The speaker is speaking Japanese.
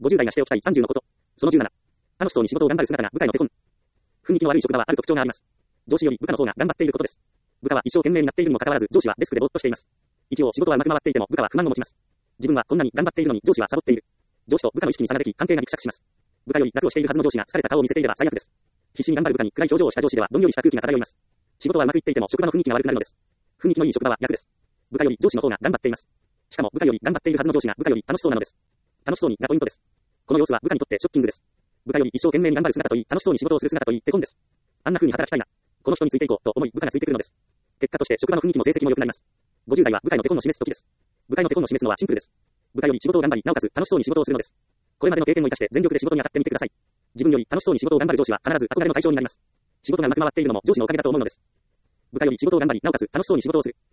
50代がしておきたい30のこと。その17。楽しそうに仕事を頑張る姿が部下への手本。雰囲気の悪い職場はある特徴があります。上司より部下の方が頑張っていることです。部下は一生懸命になっているにもかかわらず上司はデスクでぼーっとしています。一応仕事はうまく回っていても部下は不満を持ちます。自分はこんなに頑張っているのに上司はサボっている。上司と部下の意識に差ができ関係がぎくしゃくします。部下より楽をしているはずの上司が疲れた顔を見せていれば最悪です。必死に頑張る部下に暗い表情をした上司ではどんよりした空気が漂います。仕事はうまくいっていても職場の雰囲気が悪くなるのです。雰囲気のいい職場は逆です。部下より上司の方が頑張っています。しかも部下より頑張っているはずの上司が部下より楽しそうなのです。楽しそうにがポイントです。この様子は部下にとってショッキングです。部下より一生懸命に頑張る姿といい、楽しそうに仕事をする姿といい、手本です。あんな風に働きたいな。この人についていこうと思い部下がついてくるのです。結果として職場の雰囲気も成績も良くなります。50代は部下への手本を示す時です。部下への手本を示すのはシンプルです。部下より仕事を頑張り、なおかつ楽しそうに仕事をするのです。これまでの経験を生かして全力で仕事に当たってみてください。自分より楽しそうに仕事を頑張る上司は必ず憧れの対象になります。仕事がうまく回っているのも上司のおかげだと思うのです。部下より仕事を頑張り、なおかつ楽しそうに仕事をする。